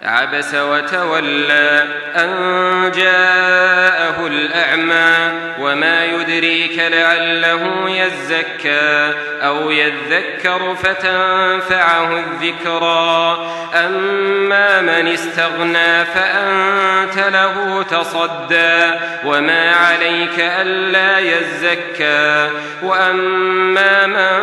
عبس وتولى أن جاءه الأعمى وما يدريك لعله يزكى أو يذكر فتنفعه الذكرى أما من استغنى فأنت له تصدى وما عليك ألا يزكى وأما من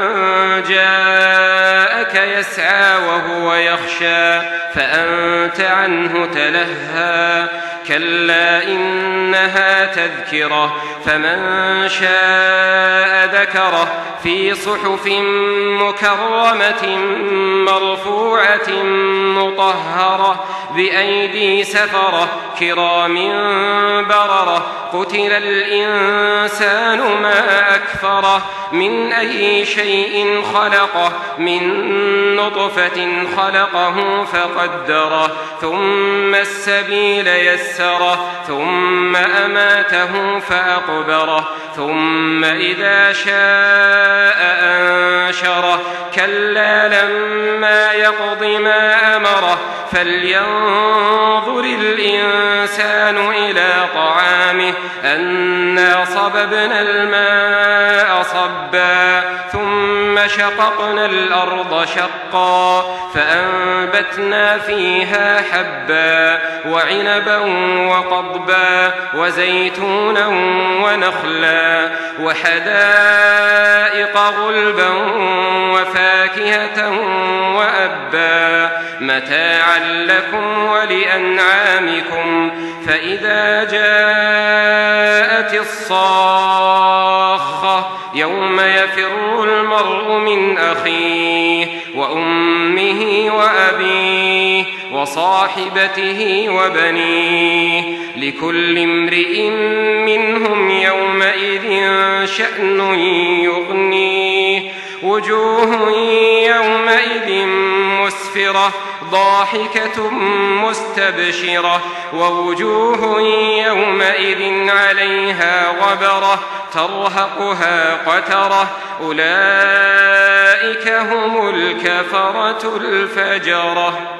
جاءك يسعى وهو يخشى فأنت عنه تلهى كلا إنها تذكرة فمن شاء ذكره في صحف مكرمة مرفوعة مطهرة بأيدي سفرة كرام بررة قتل الإنسان ما أكفره من أي شيء خلقه من نطفة خلقه فقدره ثم السبيل يسره ثم أماته فأقبره ثم إذا شاء أنشره كلا لما يقض ما أمره فلينظر الإنسان إلى طعامه أنا صببنا الماء صبا ثم شققنا الأرض شقا فأنبتنا فيها حبا وعنبا وقضبا وزيتونا ونخلا وحدائق غلبا وفاكهة وأبا متاعا لكم ولأنعامكم فإذا جاءت الصاخة يوم يفر المرء من أخيه وأمه وأبيه وصاحبته وبنيه لكل امرئ منهم يومئذ شأن يغنيه وجوه يومئذ مسفرة ضاحكة مستبشرة ووجوه يومئذ عليها غبرة ترهقها قترة أولئك هم الكفرة الفجرة.